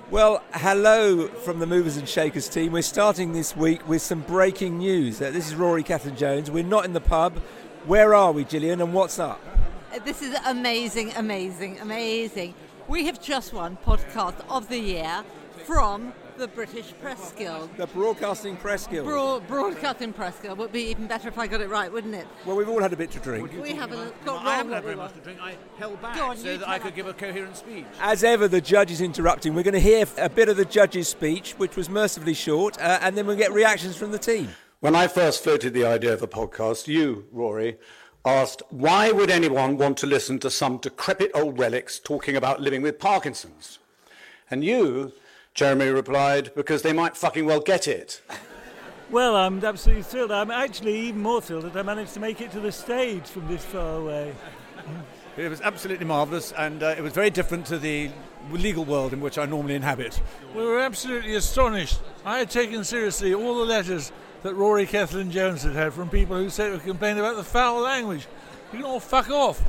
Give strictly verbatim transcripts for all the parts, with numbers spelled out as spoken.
Well, hello from the Movers and Shakers team. We're starting this week with some breaking news. Uh, this is Rory Cellan-Jones. We're not in the pub. Where are we, Gillian, and what's up? This is amazing, amazing, amazing. We have just won Podcast of the Year from the British Press Guild. The Broadcasting Press Guild. Broad, Broadcasting Press Guild would be even better if I got it right, wouldn't it? Well, we've all had a bit to drink. We haven't got I haven't wrong had very what we much to drink. I held back Go on, so you that tell I could us. give a coherent speech. As ever, the judge is interrupting. We're going to hear a bit of the judge's speech, which was mercifully short, uh, and then we'll get reactions from the team. When I first floated the idea of a podcast, you, Rory, asked, why would anyone want to listen to some decrepit old relics talking about living with Parkinson's? And you, Jeremy, replied, because they might fucking well get it. Well, I'm absolutely thrilled. I'm actually even more thrilled that I managed to make it to the stage from this far away. It was absolutely marvellous, and uh, it was very different to the legal world in which I normally inhabit. We were absolutely astonished. I had taken seriously all the letters that Rory Cellan-Jones had had from people who said complained about the foul language. You can all fuck off.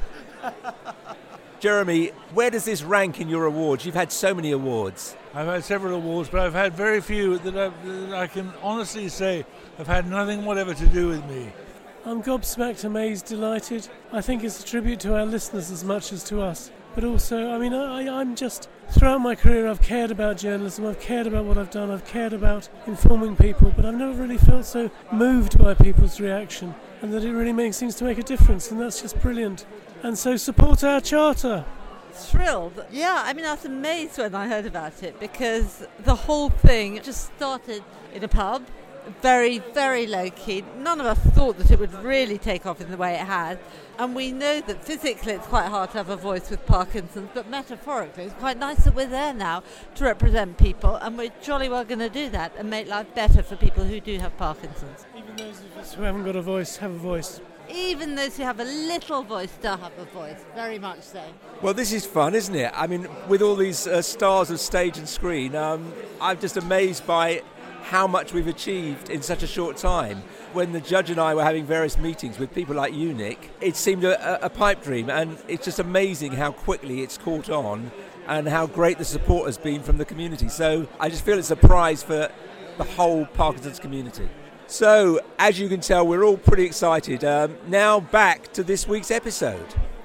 Jeremy, where does this rank in your awards? You've had so many awards. I've had several awards, but I've had very few that, I've, that I can honestly say have had nothing whatever to do with me. I'm gobsmacked, amazed, delighted. I think it's a tribute to our listeners as much as to us. But also, I mean, I, I'm just, throughout my career, I've cared about journalism, I've cared about what I've done, I've cared about informing people, but I've never really felt so moved by people's reaction, and that it really makes, seems to make a difference, and that's just brilliant. And so support our charter. Thrilled. Yeah, I mean, I was amazed when I heard about it because the whole thing just started in a pub, very, very low-key. None of us thought that it would really take off in the way it had. And we know that physically it's quite hard to have a voice with Parkinson's, but metaphorically it's quite nice that we're there now to represent people, and we're jolly well going to do that and make life better for people who do have Parkinson's. Even those of us who haven't got a voice have a voice. Even those who have a little voice still have a voice, very much so. Well, this is fun, isn't it? I mean, with all these uh, stars of stage and screen, um, I'm just amazed by how much we've achieved in such a short time. When the judge and I were having various meetings with people like you, Nick, it seemed a, a pipe dream, and it's just amazing how quickly it's caught on and how great the support has been from the community. So I just feel it's a prize for the whole Parkinson's community. So, as you can tell, we're all pretty excited. Um, now back to this week's episode.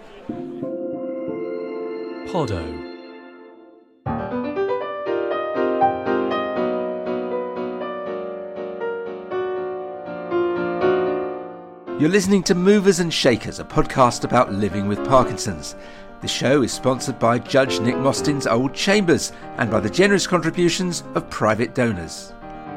Poddo. You're listening to Movers and Shakers, a podcast about living with Parkinson's. The show is sponsored by Judge Nick Mostyn's Old Chambers and by the generous contributions of private donors.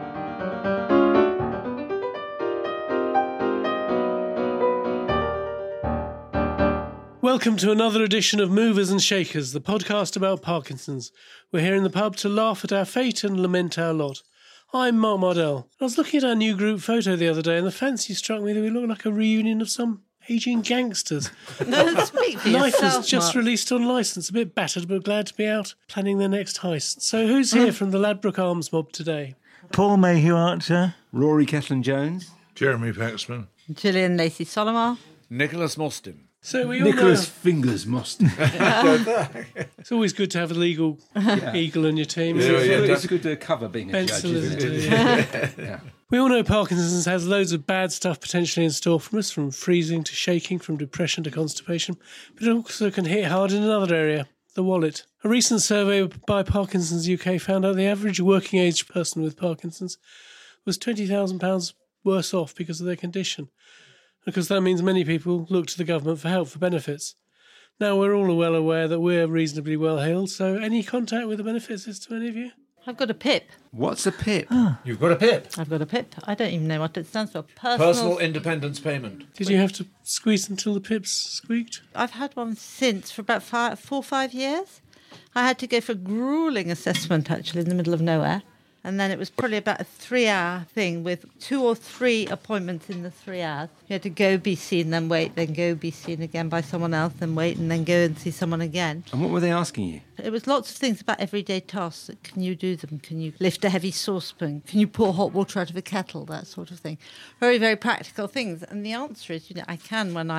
Welcome to another edition of Movers and Shakers, the podcast about Parkinson's. We're here in the pub to laugh at our fate and lament our lot. I'm Mark Mardell. I was looking at our new group photo the other day and the fancy struck me that we look like a reunion of some ageing gangsters. No, speak for Life yourself, was just Mark. released on licence, a bit battered but glad to be out planning their next heist. So who's here from the Ladbroke Arms mob today? Paul Mayhew Archer. Rory Cellan-Jones. Jeremy Paxman. Gillian Lacey Solomar. Nicholas Mostyn. So we all Nicholas know Fingers Mostyn. it's always good to have a legal eagle on your team. It's, So- good, it's good to cover being a Pencil, judge, isn't isn't it? it? Yeah. We all know Parkinson's has loads of bad stuff potentially in store from us, from freezing to shaking, from depression to constipation, but it also can hit hard in another area, the wallet. A recent survey by Parkinson's U K found out the average working age person with Parkinson's was twenty thousand pounds worse off because of their condition. Because that means many people look to the government for help, for benefits. Now, we're all well aware that we're reasonably well heeled, so any contact with the benefits is to any of you? I've got a PIP. What's a PIP? You've got a PIP. I've got a PIP. I don't even know what it stands for. Personal. Personal Independence Payment. Did you have to squeeze until the pips squeaked? I've had one since for about five, four or five years. I had to go for a gruelling assessment, actually, in the middle of nowhere. And then it was probably about a three-hour thing with two or three appointments in the three hours. You had to go be seen, then wait, then go be seen again by someone else, then wait, and then go and see someone again. And what were they asking you? It was lots of things about everyday tasks. Can you do them? Can you lift a heavy saucepan? Can you pour hot water out of a kettle? That sort of thing. Very, very practical things. And the answer is, you know, I can when I'm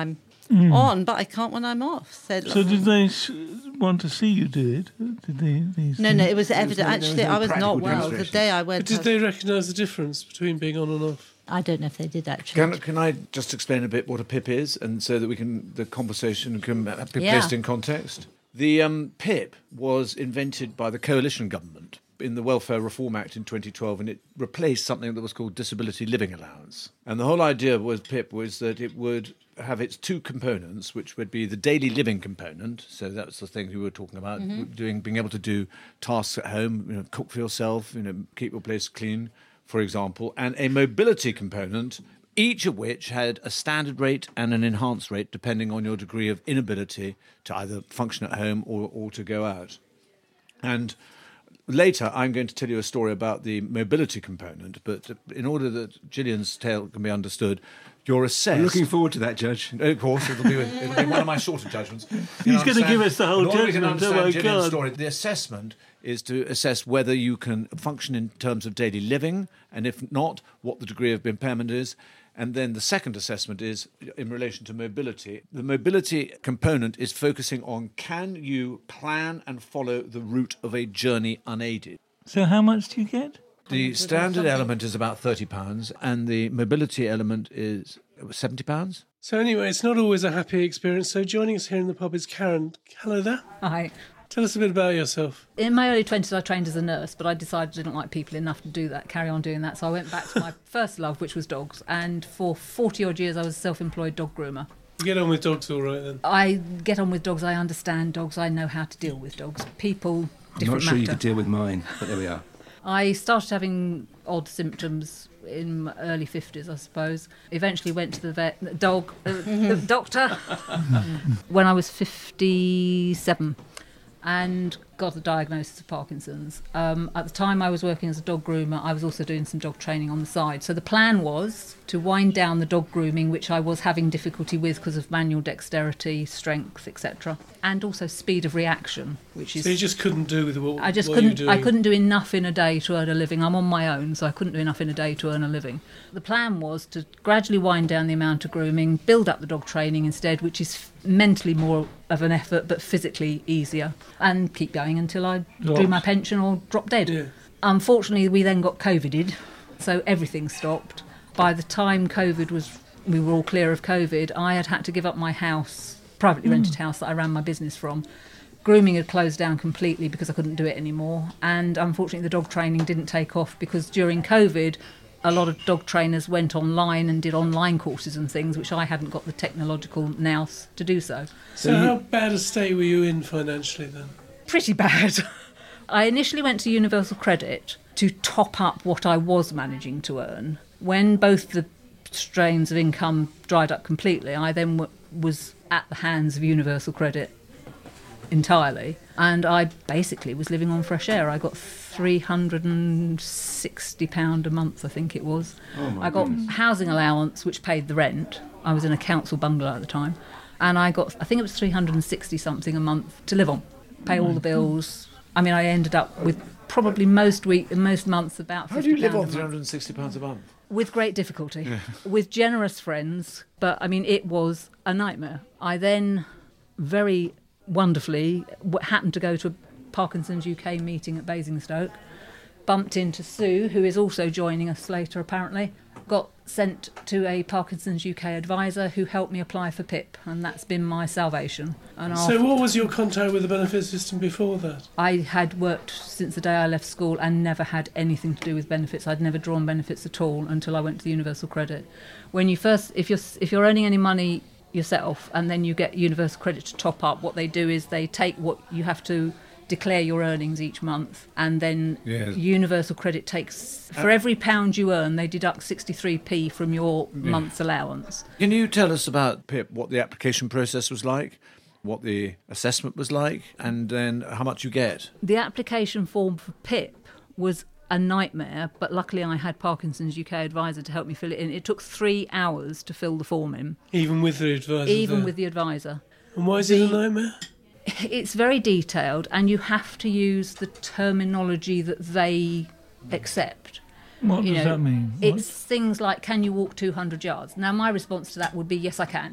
mm. on, but I can't when I'm off. So, so did they sh- want to see you do it? Did they? These no, things? no, it was evident. no, Actually, no I was not well the day I went. But did they recognise the difference between being on and off? I don't know if they did actually. Can, can I just explain a bit what a P I P is, and so that we can the conversation can be Yeah. placed in context? The um, P I P was invented by the coalition government in the Welfare Reform Act in twenty twelve, and it replaced something that was called Disability Living Allowance. And the whole idea with P I P was that it would have its two components, which would be the daily living component. So that's the thing we were talking about, Mm-hmm. doing, being able to do tasks at home, you know, cook for yourself, you know, keep your place clean, for example, and a mobility component, each of which had a standard rate and an enhanced rate depending on your degree of inability to either function at home or, or to go out. And later, I'm going to tell you a story about the mobility component, but in order that Gillian's tale can be understood, you're assessed... I'm looking forward to that, Judge. Of course, it'll be, it'll be one of my shorter judgments. He's going to give us the whole in order we can judgment, understand oh my Gillian's God. story, the assessment is to assess whether you can function in terms of daily living, and if not, what the degree of impairment is. And then the second assessment is in relation to mobility. The mobility component is focusing on, can you plan and follow the route of a journey unaided? So how much do you get? The standard element is about thirty pounds, and the mobility element is seventy pounds. So anyway, it's not always a happy experience. So joining us here in the pub is Karen. Hello there. Hi. Tell us a bit about yourself. In my early twenties, I trained as a nurse, but I decided I didn't like people enough to do that, carry on doing that. So I went back to my first love, which was dogs. And for forty odd years, I was a self-employed dog groomer. You get on with dogs all right then? I get on with dogs. I understand dogs. I know how to deal with dogs. People, I'm different not sure matter. you could deal with mine, but there we are. I started having odd symptoms in my early fifties, I suppose. Eventually went to the vet, the dog, uh, the doctor, when I was fifty-seven, and got the diagnosis of Parkinson's. Um, at the time I was working as a dog groomer, I was also doing some dog training on the side. So the plan was to wind down the dog grooming, which I was having difficulty with because of manual dexterity, strength, et cetera, and also speed of reaction, which is... So you just couldn't do with what, I just what couldn't. you were I doing? couldn't do enough in a day to earn a living. I'm on my own, so I couldn't do enough in a day to earn a living. The plan was to gradually wind down the amount of grooming, build up the dog training instead, which is f- mentally more of an effort, but physically easier, and keep going until I drew my pension or drop dead. Yeah. Unfortunately, we then got COVIDed, so everything stopped. By the time COVID was, we were all clear of COVID, I had had to give up my house, privately rented house that I ran my business from. Grooming had closed down completely because I couldn't do it anymore. And unfortunately, the dog training didn't take off because during COVID, a lot of dog trainers went online and did online courses and things, which I hadn't got the technological nous to do so. So how bad a state were you in financially then? Pretty bad. I initially went to Universal Credit to top up what I was managing to earn. When both the strains of income dried up completely, I then w- was at the hands of Universal Credit entirely, and I basically was living on fresh air. I got three hundred sixty pounds a month, I think it was. Oh my I got goodness. housing allowance, which paid the rent. I was in a council bungalow at the time, and I got, I think it was three hundred sixty something a month to live on, pay all the bills. I mean, I ended up with probably most week, most months about How fifty do you live pounds on a three month. hundred sixty pounds a month? With great difficulty, with generous friends, but I mean, it was a nightmare. I then very wonderfully w- happened to go to a Parkinson's U K meeting at Basingstoke, bumped into Sue, who is also joining us later apparently, got sent to a Parkinson's U K advisor who helped me apply for P I P, and that's been my salvation. And So after- what was your contact with the benefit system before that? I had worked since the day I left school and never had anything to do with benefits. I'd never drawn benefits at all until I went to the Universal Credit. When you first, if you're if you're earning any money yourself and then you get Universal Credit to top up, what they do is they take what you have to declare your earnings each month, and then Yes. Universal Credit takes, for every pound you earn, they deduct sixty-three p from your month's allowance. Can you tell us about P I P, what the application process was like, what the assessment was like, and then how much you get? The application form for P I P was a nightmare, but luckily I had Parkinson's U K advisor to help me fill it in. It took three hours to fill the form in, Even with the advisor even there? with the advisor. And why is it a the- nightmare? It's very detailed, and you have to use the terminology that they accept. What You does know, that mean? It's things like, can you walk two hundred yards? Now, my response to that would be, yes, I can.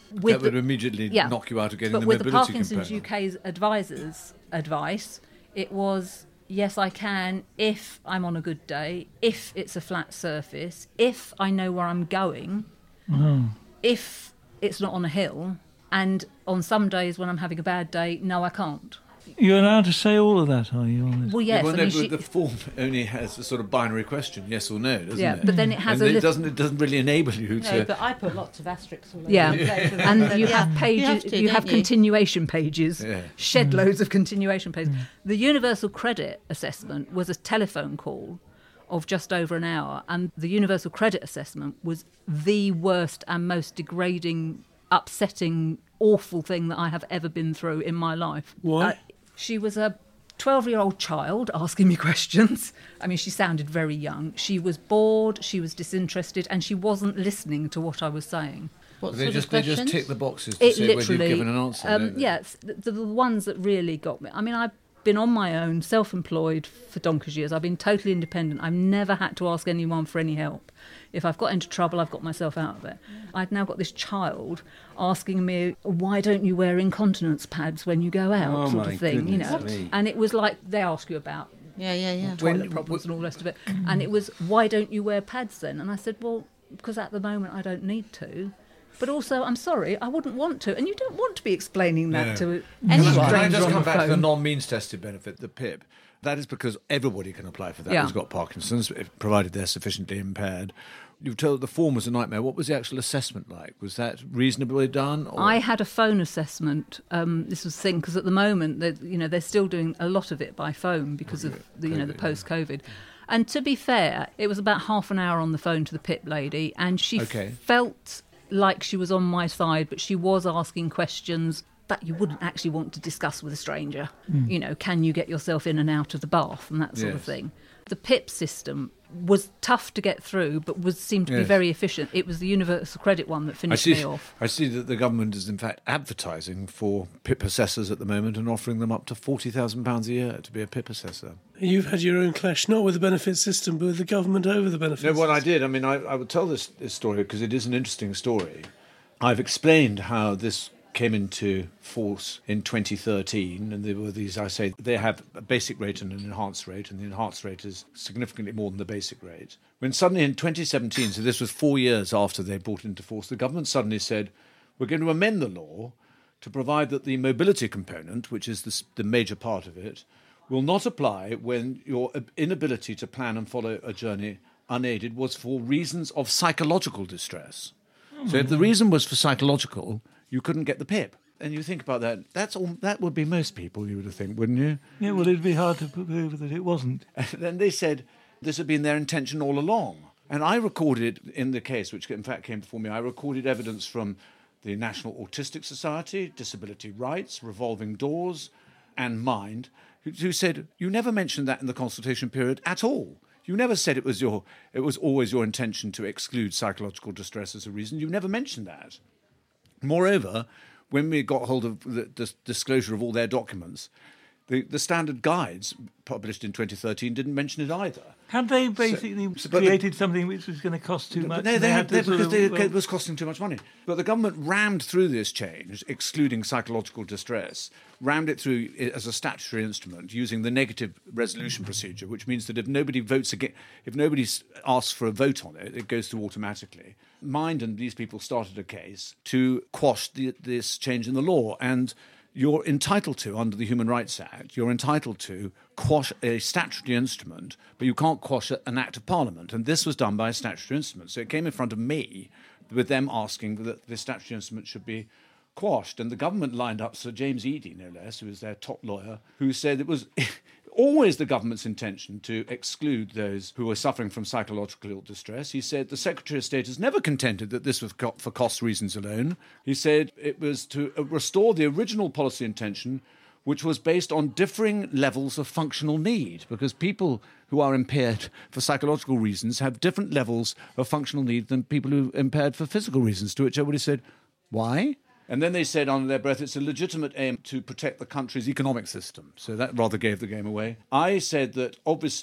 with that would the, immediately yeah, knock you out of getting but the with mobility the Parkinson's component. U K's advisors' advice, it was, yes, I can if I'm on a good day, if it's a flat surface, if I know where I'm going, Oh. if it's not on a hill, and on some days when I'm having a bad day, no, I can't. You're allowed to say all of that, are you? On this? Well, yes. Yeah, well, I no, mean, but she, the form only has a sort of binary question, yes or no, doesn't yeah, it? but then it has and a it little... doesn't. It doesn't really enable you No, to. but I put lots of asterisks all over Yeah, the place. and you Yeah. have pages, You have to, you have don't you? continuation pages, Yeah. shed loads of continuation pages. The Universal Credit Assessment was a telephone call of just over an hour, and the Universal Credit Assessment was the worst and most degrading, upsetting, awful thing that I have ever been through in my life. Why? Uh, she was a twelve-year-old child asking me questions. I mean, she sounded very young. She was bored, she was disinterested, and she wasn't listening to what I was saying. What they sort just of they just questions? tick the boxes to It say when literally, you've given an answer. um, don't they? yes, the, the ones that really got me. I mean, I've been on my own, self-employed for donkey's years. I've been totally independent. I've never had to ask anyone for any help. If I've got into trouble, I've got myself out of it. I've now got this child asking me, why don't you wear incontinence pads when you go out, Oh, sort my of thing, you know. goodness me. And it was like, they ask you about Yeah, yeah, yeah. toilet When- problems and all the rest of it. And it was, why don't you wear pads then? And I said, well, because at the moment I don't need to. But also, I'm sorry, I wouldn't want to. And you don't want to be explaining that No. to Can anyone. I, can I just on come the back to the phone. non-means tested benefit, the P I P? That is because everybody can apply for that Yeah. who's got Parkinson's, if- provided they're sufficiently impaired. You've told the form was a nightmare. What was the actual assessment like? Was that reasonably done? Or? I had a phone assessment. Um, this was the thing because at the moment, they're, you know, they're still doing a lot of it by phone because of the, you know, the COVID, yeah. post-COVID. And to be fair, it was about half an hour on the phone to the P I P lady, and she Okay. felt like she was on my side, but she was asking questions that you wouldn't actually want to discuss with a stranger. You know, can you get yourself in and out of the bath and that sort of Yes. thing. The P I P system was tough to get through, but was seemed to be Yes. very efficient. It was the Universal Credit one that I finished see, me off. I see that the government is in fact advertising for P I P assessors at the moment and offering them up to forty thousand pounds a year to be a P I P assessor. You've had your own clash, not with the benefit system, but with the government over the benefit No, what I system. did, I mean, I, I would tell this, this story because it is an interesting story. I've explained how this came into force in twenty thirteen, and there were these, I say, they have a basic rate and an enhanced rate, and the enhanced rate is significantly more than the basic rate. When suddenly in twenty seventeen, so this was four years after they brought it into force, the government suddenly said, we're going to amend the law to provide that the mobility component, which is the, s- the major part of it, will not apply when your inability to plan and follow a journey unaided was for reasons of psychological distress. So if the reason was for psychological, you couldn't get the P I P. And you think about that, that's all, that would be most people, you would think, wouldn't you? Yeah, well, it'd be hard to prove that it wasn't. And then they said this had been their intention all along. And I recorded in the case, which in fact came before me, I recorded evidence from the National Autistic Society, Disability Rights, Revolving Doors, and Mind, who, who said, you never mentioned that in the consultation period at all. You never said it was your, it was always your intention to exclude psychological distress as a reason. You never mentioned that. Moreover, when we got hold of the, the disclosure of all their documents, the, the standard guides published in twenty thirteen didn't mention it either. Had they basically so- but the- created something which was going to cost too much? But no, and they had, to they, sort because of, they, well, it was costing too much money. But the government rammed through this change, excluding psychological distress, rammed it through i- as a statutory instrument using the negative resolution procedure, which means that if nobody votes again, if nobody s- asks for a vote on it, it goes through automatically. Mind and these people started a case to quash the, this change in the law, and you're entitled to, under the Human Rights Act, you're entitled to quash a statutory instrument, but you can't quash a- an act of Parliament. And this was done by a statutory instrument. So it came in front of me with them asking that the statutory instrument should be quashed. And the government lined up Sir James Eadie, no less, who was their top lawyer, who said it was always the government's intention to exclude those who were suffering from psychological distress. He said the Secretary of State has never contended that this was co- for cost reasons alone. He said it was to uh, restore the original policy intention, which was based on differing levels of functional need, because people who are impaired for psychological reasons have different levels of functional need than people who are impaired for physical reasons, to which everybody said, why? And then they said under their breath, it's a legitimate aim to protect the country's economic system. So that rather gave the game away. I said that, obviously,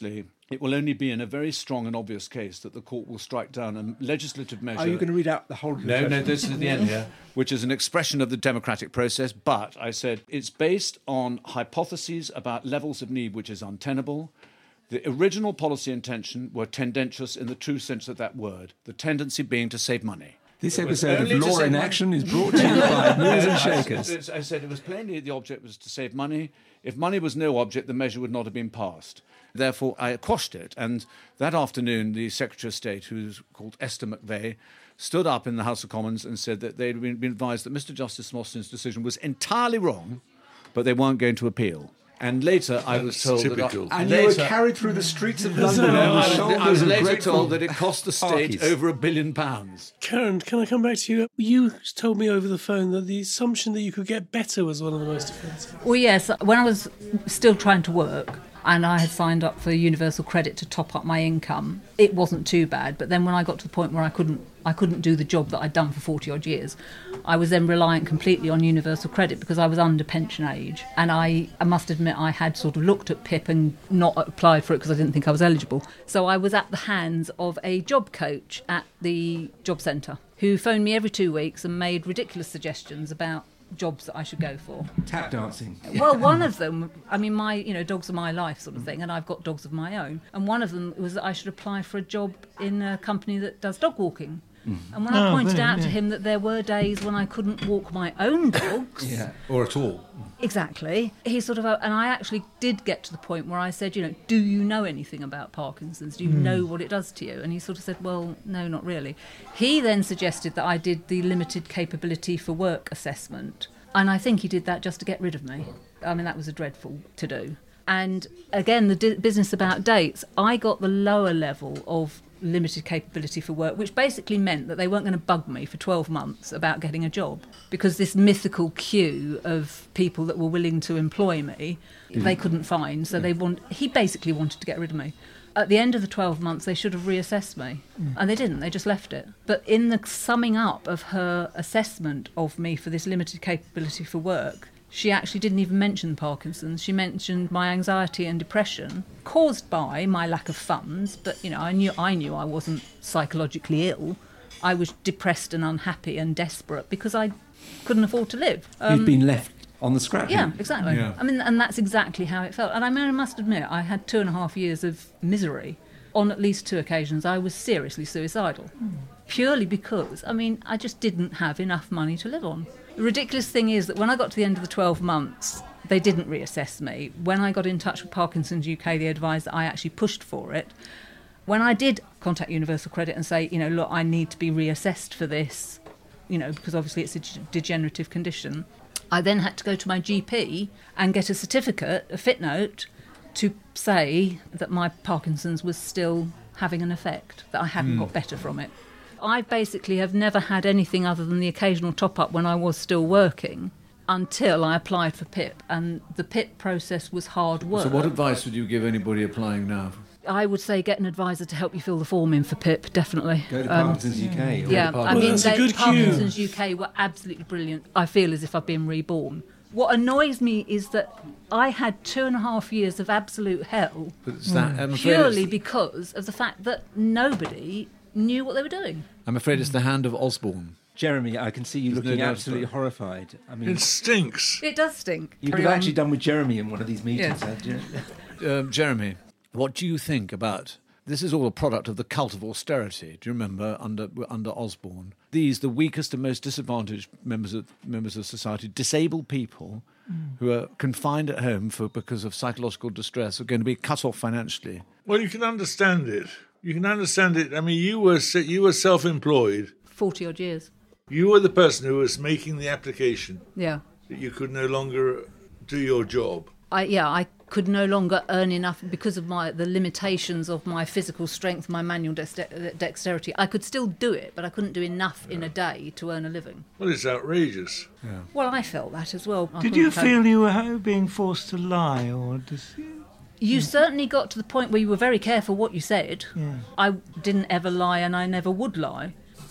it will only be in a very strong and obvious case that the court will strike down a legislative measure. Are you going to read out the whole? No, no, this is at the end here, which is an expression of the democratic process. But I said it's based on hypotheses about levels of need which is untenable. The original policy intention were tendentious in the true sense of that word, the tendency being to save money. This episode of Law in Action is brought to you by Movers and Shakers. I said it was plainly the object was to save money. If money was no object, the measure would not have been passed. Therefore, I quashed it. And that afternoon, the Secretary of State, who's called Esther McVeigh, stood up in the House of Commons and said that they'd been advised that Mister Justice Mostyn's decision was entirely wrong, but they weren't going to appeal. And later I was told typical. that... I, And later, you were carried through the streets of London No, on the I was, shoulders I was of later grateful told that it cost the state parties. over a billion pounds. Karen, can I come back to you? You told me over the phone that the assumption that you could get better was one of the most offensive. Well, yes, when I was still trying to work and I had signed up for Universal Credit to top up my income, it wasn't too bad. But then when I got to the point where I couldn't I couldn't do the job that I'd done for forty odd years, I was then reliant completely on Universal Credit because I was under pension age. And I, I must admit I had sort of looked at P I P and not applied for it because I didn't think I was eligible. So I was at the hands of a job coach at the job centre who phoned me every two weeks and made ridiculous suggestions about jobs that I should go for. Tap dancing. Well, one of them, I mean, my, you know, dogs are my life sort of thing, and I've got dogs of my own. And one of them was that I should apply for a job in a company that does dog walking. Mm. And when Oh, I pointed brilliant, out to yeah. him that there were days when I couldn't walk my own dogs, Yeah. Or at all. exactly, he sort of, and I actually did get to the point where I said, you know, do you know anything about Parkinson's? Do you know what it does to you? And he sort of said, well, no, not really. He then suggested that I did the limited capability for work assessment. And I think he did that just to get rid of me. I mean, that was a dreadful to do. And again, the di- business about dates, I got the lower level of limited capability for work, which basically meant that they weren't going to bug me for twelve months about getting a job, because this mythical queue of people that were willing to employ me, they couldn't find. So they want. He basically wanted to get rid of me. At the end of the twelve months, they should have reassessed me. Mm. And they didn't, they just left it. But in the summing up of her assessment of me for this limited capability for work, she actually didn't even mention Parkinson's. She mentioned my anxiety and depression caused by my lack of funds. But, you know, I knew I knew I wasn't psychologically ill. I was depressed and unhappy and desperate because I couldn't afford to live. Um, You'd been left on the scrap heap. Yeah, exactly. Yeah. I mean, and that's exactly how it felt. And I mean, I must admit, I had two and a half years of misery. On at least two occasions, I was seriously suicidal. Mm. Purely because, I mean, I just didn't have enough money to live on. The ridiculous thing is that when I got to the end of the twelve months, they didn't reassess me. When I got in touch with Parkinson's U K, they advised that I actually pushed for it. When I did contact Universal Credit and say, you know, look, I need to be reassessed for this, you know, because obviously it's a d- degenerative condition, I then had to go to my G P and get a certificate, a fit note, to say that my Parkinson's was still having an effect, that I hadn't mm. got better from it. I basically have never had anything other than the occasional top-up when I was still working until I applied for P I P, and the P I P process was hard work. So what advice would you give anybody applying now? I would say get an advisor to help you fill the form in for P I P, definitely. Go to Um, Parkinson's U K. Or Yeah, the I Parkinson's- mean, that's a they, good cue. Parkinson's U K were absolutely brilliant. I feel as if I've been reborn. What annoys me is that I had two and a half years of absolute hell But it's that, I'm afraid purely it's, because of the fact that nobody knew what they were doing. I'm afraid it's the hand of Osborne. Jeremy, I can see you There's no looking doubt absolutely about it. horrified. I mean, It stinks. It does stink. you could Carry have on. actually done with Jeremy in one of these meetings. Yeah. hadn't you? Um, Jeremy, what do you think about... This is all a product of the cult of austerity. Do you remember, under under Osborne? These, the weakest and most disadvantaged members of members of society, disabled people mm. who are confined at home for because of psychological distress, are going to be cut off financially. Well, you can understand it. You can understand it. I mean, you were se- you were self-employed. forty odd years. You were the person who was making the application Yeah. that you could no longer do your job. I yeah, I could no longer earn enough because of my the limitations of my physical strength, my manual dexter- dexterity. I could still do it, but I couldn't do enough in a day to earn a living. Well, it's outrageous. Yeah. Well, I felt that as well. I Did you couldn't cope. feel you were being forced to lie, or does... You certainly got to the point where you were very careful what you said. Yeah. I didn't ever lie, and I never would lie.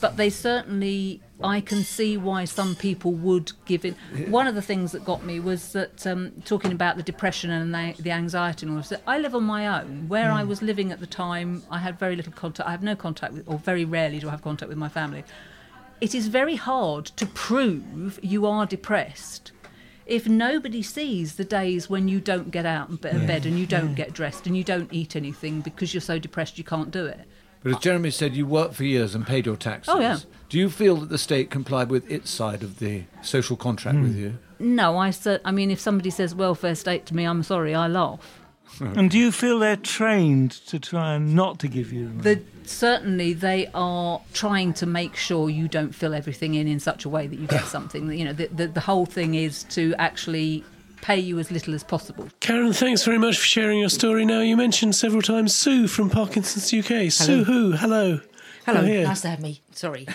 but they certainly, I can see why some people would give in. One of the things that got me was that um, talking about the depression and the, the anxiety and all of that, I live on my own. Where mm. I was living at the time, I had very little contact. I have no contact with, or very rarely do I have contact with my family. It is very hard to prove you are depressed if nobody sees the days when you don't get out of bed yeah. and you don't yeah. get dressed and you don't eat anything because you're so depressed you can't do it. But as Jeremy said, you worked for years and paid your taxes. Oh, yeah. Do you feel that the state complied with its side of the social contract mm. with you? No, I, I mean, if somebody says welfare state to me, I'm sorry, I laugh. And do you feel they're trained to try and not to give you the, certainly they are trying to make sure you don't fill everything in in such a way that you get something. You know, the, the, the whole thing is to actually pay you as little as possible. Karen, thanks very much for sharing your story. Now, you mentioned several times Sue from Parkinson's U K. Hello. Sue who? Hello. Hello, nice to have me. Sorry.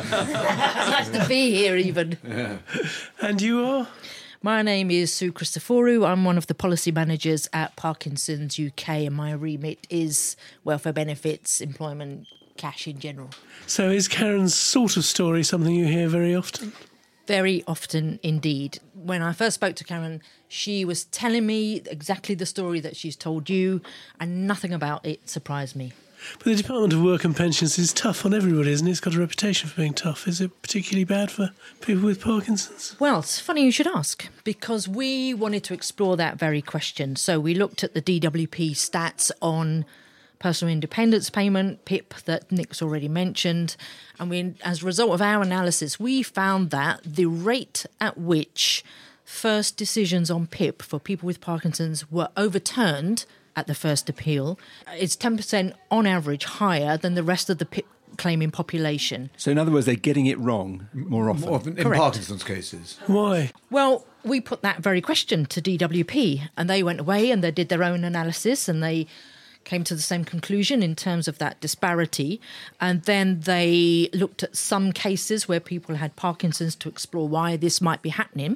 Nice to be here even. Yeah. And you are? My name is Sue Christoforou. I'm one of the policy managers at Parkinson's U K, and my remit is welfare benefits, employment, cash in general. So is Karen's sort of story something you hear very often? Very often indeed. When I first spoke to Karen, she was telling me exactly the story that she's told you, and nothing about it surprised me. But the Department of Work and Pensions is tough on everybody, isn't it? It's got a reputation for being tough. Is it particularly bad for people with Parkinson's? Well, it's funny you should ask, because we wanted to explore that very question. So we looked at the D W P stats on personal independence payment, P I P, that Nick's already mentioned. And we, as a result of our analysis, we found that the rate at which first decisions on P I P for people with Parkinson's were overturned at the first appeal is ten percent on average higher than the rest of the P I P claiming population. So in other words, they're getting it wrong more often. More often in Correct. Parkinson's cases. Why? Well, we put that very question to D W P, and they went away and they did their own analysis, and they came to the same conclusion in terms of that disparity. And then they looked at some cases where people had Parkinson's to explore why this might be happening.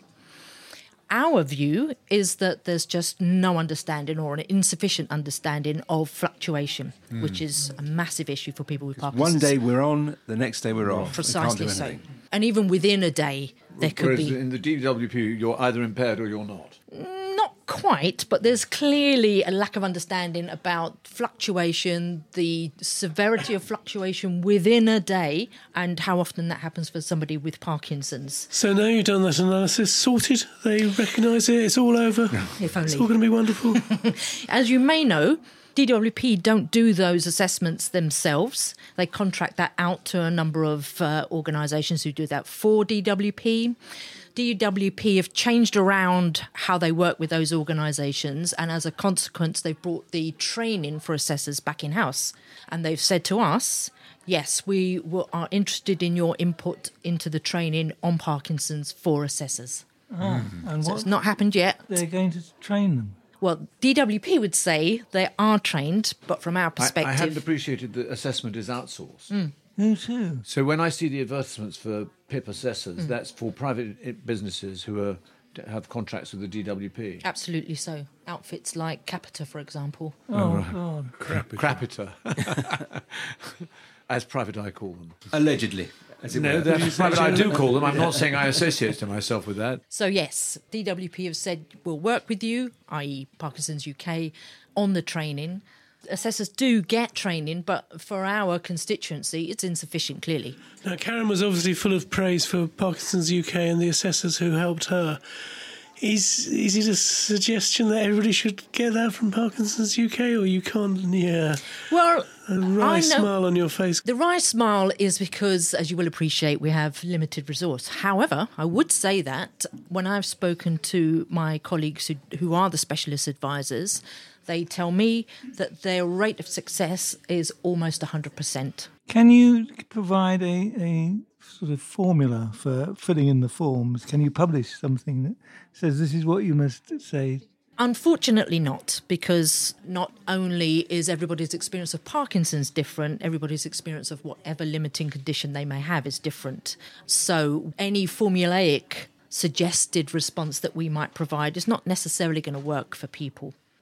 Our view is that there's just no understanding or an insufficient understanding of fluctuation, mm. which is a massive issue for people with Parkinson's. One day we're on, the next day we're off. Precisely so. And even within a day, there could Whereas be... in the D W P, you're either impaired or you're not. Not quite, but there's clearly a lack of understanding about fluctuation, the severity of fluctuation within a day, and how often that happens for somebody with Parkinson's. So now you've done that analysis, sorted, they recognise it, it's all over, if only. It's all going to be wonderful. As you may know, D W P don't do those assessments themselves. They contract that out to a number of uh, organisations who do that for D W P. D W P have changed around how they work with those organisations, and as a consequence, they've brought the training for assessors back in-house. And they've said to us, yes, we are interested in your input into the training on Parkinson's for assessors. Ah, and so what it's not happened yet. They're going to train them? Well, D W P would say they are trained, but from our perspective... I, I hadn't appreciated that assessment is outsourced. Mm. Who too? So when I see the advertisements for P I P assessors, mm. that's for private businesses who are have contracts with the D W P. Absolutely so. Outfits like Capita, for example. Oh, oh right. God. Crapita. Crapita. As private I call them. Allegedly. As it no, that's private I do call them. I'm not saying I associate to myself with that. So yes, D W P have said we'll work with you, that is. Parkinson's U K, on the training. Assessors do get training, but for our constituency, it's insufficient, clearly. Now, Karen was obviously full of praise for Parkinson's U K and the assessors who helped her. Is is it a suggestion that everybody should get that from Parkinson's U K, or you can't? Yeah. Well, a wry smile on your face. The wry smile is because, as you will appreciate, we have limited resource. However, I would say that when I've spoken to my colleagues who, who are the specialist advisors, they tell me that their rate of success is almost one hundred percent. Can you provide a, a sort of formula for filling in the forms? Can you publish something that says this is what you must say? Unfortunately not, because not only is everybody's experience of Parkinson's different, everybody's experience of whatever limiting condition they may have is different. So any formulaic suggested response that we might provide is not necessarily going to work for people.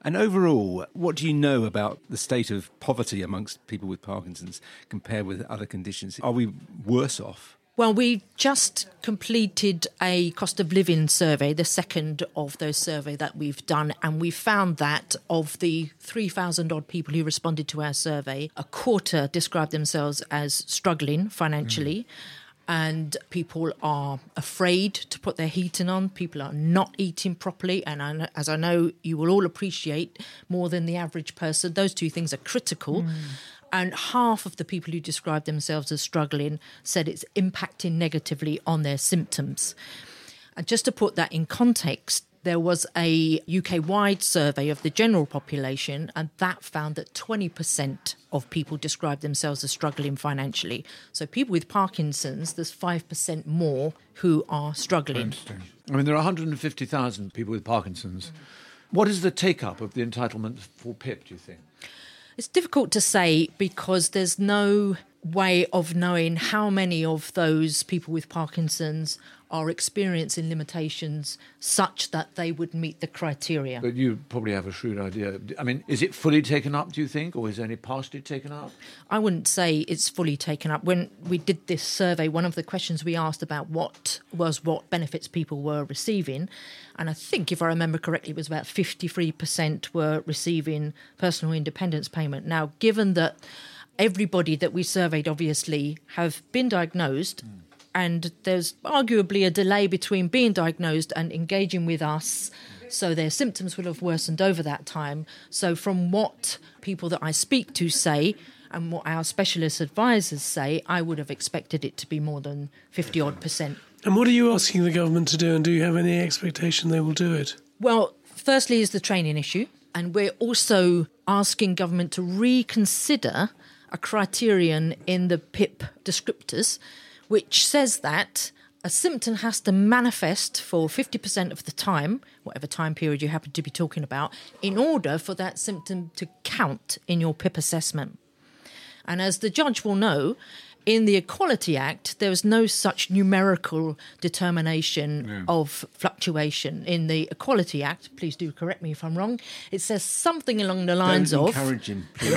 And overall, what do you know about the state of poverty amongst people with Parkinson's compared with other conditions? Are we worse off? Well, we just completed a cost of living survey, the second of those survey that we've done, and we found that of the three thousand odd people who responded to our survey, a quarter described themselves as struggling financially. Mm. And people are afraid to put their heating on. People are not eating properly. And I, as I know you will all appreciate more than the average person, those two things are critical. Mm. And half of the people who describe themselves as struggling said it's impacting negatively on their symptoms. And just to put that in context, there was a U K-wide survey of the general population, and that found that twenty percent of people described themselves as struggling financially. So people with Parkinson's, there's five percent more who are struggling. I mean, there are one hundred fifty thousand people with Parkinson's. Mm. What is the take-up of the entitlement for P I P, do you think? It's difficult to say because there's no way of knowing how many of those people with Parkinson's are experiencing limitations such that they would meet the criteria. But you probably have a shrewd idea. I mean, is it fully taken up, do you think, or is it only partially taken up? I wouldn't say it's fully taken up. When we did this survey, one of the questions we asked about what was what benefits people were receiving, and I think, if I remember correctly, it was about fifty-three percent were receiving personal independence payment. Now, given that everybody that we surveyed obviously have been diagnosed, mm. and there's arguably a delay between being diagnosed and engaging with us, so their symptoms will have worsened over that time. So from what people that I speak to say and what our specialist advisors say, I would have expected it to be more than fifty odd percent. And what are you asking the government to do, and do you have any expectation they will do it? Well, firstly is the training issue, and we're also asking government to reconsider a criterion in the P I P descriptors, which says that a symptom has to manifest for fifty percent of the time, whatever time period you happen to be talking about, in order for that symptom to count in your P I P assessment. And as the judge will know, in the Equality Act, there is no such numerical determination yeah. of fluctuation. In the Equality Act, please do correct me if I'm wrong, it says something along the lines Don't of... encourage him, please.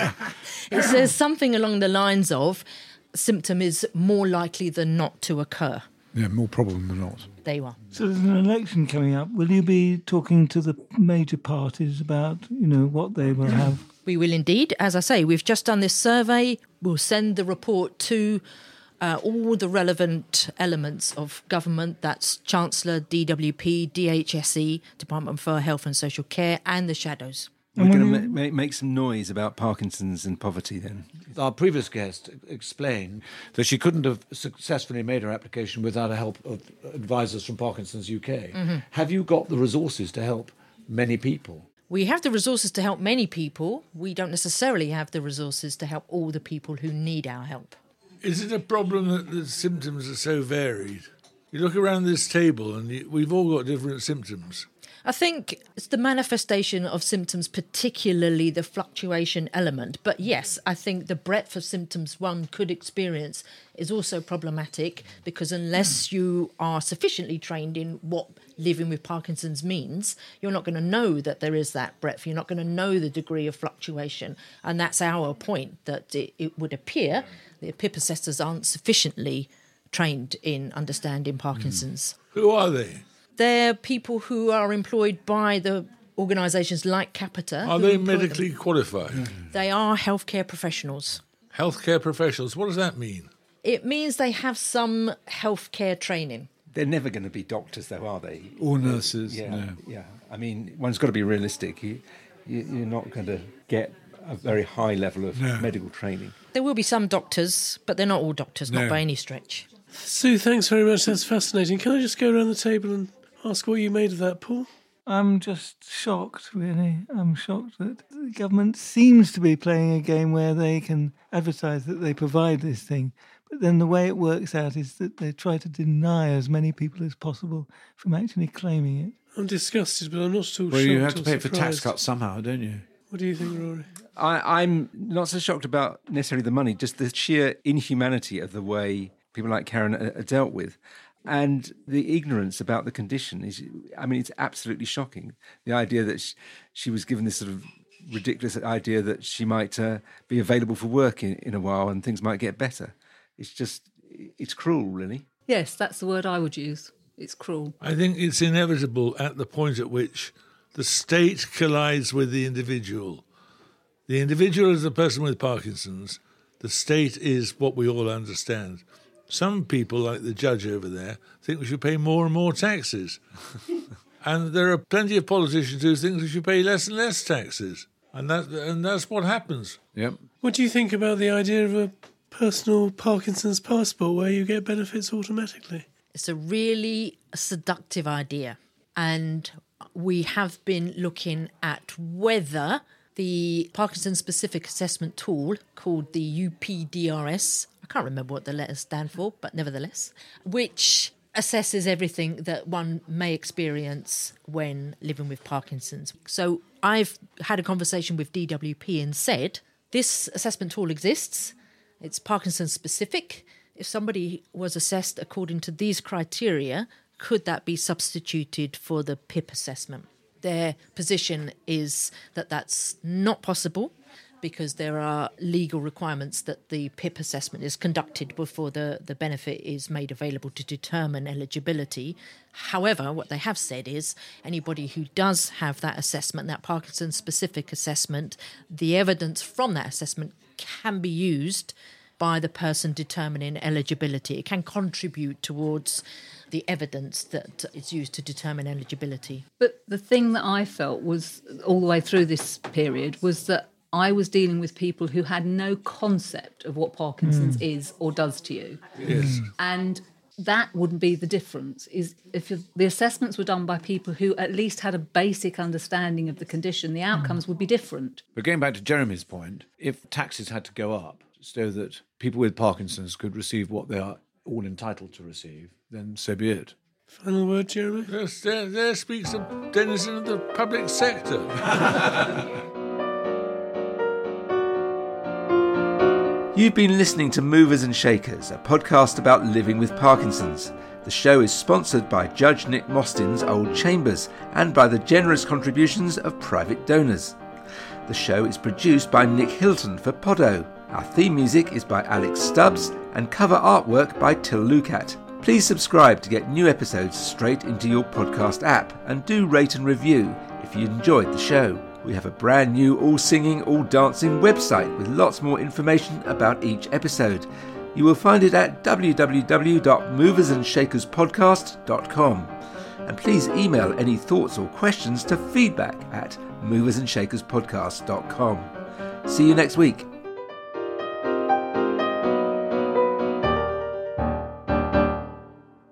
It says something along the lines of symptom is more likely than not to occur. Yeah, more probable than not. There you are. So there's an election coming up. Will you be talking to the major parties about, you know, what they will have? We will indeed. As I say, we've just done this survey. We'll send the report to uh, all the relevant elements of government. That's Chancellor, D W P, D H S E, Department for Health and Social Care, and the shadows. We're going to ma- make some noise about Parkinson's and poverty then. Our previous guest explained that she couldn't have successfully made her application without the help of advisors from Parkinson's U K. Mm-hmm. Have you got the resources to help many people? We have the resources to help many people. We don't necessarily have the resources to help all the people who need our help. Is it a problem that the symptoms are so varied? You look around this table and you, we've all got different symptoms. I think it's the manifestation of symptoms, particularly the fluctuation element. But yes, I think the breadth of symptoms one could experience is also problematic, because unless you are sufficiently trained in what living with Parkinson's means, you're not going to know that there is that breadth. You're not going to know the degree of fluctuation. And that's our point, that it, it would appear the P I P assessors aren't sufficiently trained in understanding Parkinson's. Mm. Who are they? They're people who are employed by the organisations like Capita. Are they medically them. qualified? They are healthcare professionals. Healthcare professionals, what does that mean? It means they have some healthcare training. They're never going to be doctors, though, are they? Or nurses. Yeah, no. yeah. I mean, one's got to be realistic. You, you, you're not going to get a very high level of no. medical training. There will be some doctors, but they're not all doctors, no. not by any stretch. Sue, thanks very much. That's fascinating. Can I just go around the table and ask what you made of that, Paul? I'm just shocked, really. I'm shocked that the government seems to be playing a game where they can advertise that they provide this thing, but then the way it works out is that they try to deny as many people as possible from actually claiming it. I'm disgusted, but I'm not at all well, shocked. You have to pay surprised. for tax cuts somehow, don't you? What do you think, Rory? I, I'm not so shocked about necessarily the money, just the sheer inhumanity of the way people like Karen are, are dealt with. And the ignorance about the condition is, I mean, it's absolutely shocking. The idea that she, she was given this sort of ridiculous idea that she might uh, be available for work in, in a while and things might get better. It's just, it's cruel, really. Yes, that's the word I would use. It's cruel. I think it's inevitable at the point at which the state collides with the individual. The individual is the person with Parkinson's. The state is what we all understand. Some people, like the judge over there, think we should pay more and more taxes. And there are plenty of politicians who think we should pay less and less taxes. And that and that's what happens. Yep. What do you think about the idea of a personal Parkinson's passport where you get benefits automatically? It's a really seductive idea. And we have been looking at whether the Parkinson-specific assessment tool called the U P D R S, I can't remember what the letters stand for, but nevertheless, which assesses everything that one may experience when living with Parkinson's. So I've had a conversation with D W P and said, this assessment tool exists, it's Parkinson-specific. If somebody was assessed according to these criteria, could that be substituted for the P I P assessment? Their position is that that's not possible because there are legal requirements that the P I P assessment is conducted before the, the benefit is made available to determine eligibility. However, what they have said is anybody who does have that assessment, that Parkinson-specific assessment, the evidence from that assessment can be used by the person determining eligibility. It can contribute towards the evidence that is used to determine eligibility. But the thing that I felt was, all the way through this period, was that I was dealing with people who had no concept of what Parkinson's mm. is or does to you. Yes. And that wouldn't be the difference. Is if the assessments were done by people who at least had a basic understanding of the condition, the outcomes mm. would be different. But going back to Jeremy's point, if taxes had to go up so that people with Parkinson's could receive what they are all entitled to receive, then so be it. Final word, Jeremy? Yes, there, there speaks a denizen of the public sector. You've been listening to Movers and Shakers, a podcast about living with Parkinson's. The show is sponsored by Judge Nick Mostyn's Old Chambers and by the generous contributions of private donors. The show is produced by Nick Hilton for Poddo. Our theme music is by Alex Stubbs and cover artwork by Till Lucat. Please subscribe to get new episodes straight into your podcast app and do rate and review if you enjoyed the show. We have a brand new all-singing, all-dancing website with lots more information about each episode. You will find it at w w w dot movers and shakers podcast dot com. And please email any thoughts or questions to feedback at movers and shakers podcast dot com. See you next week.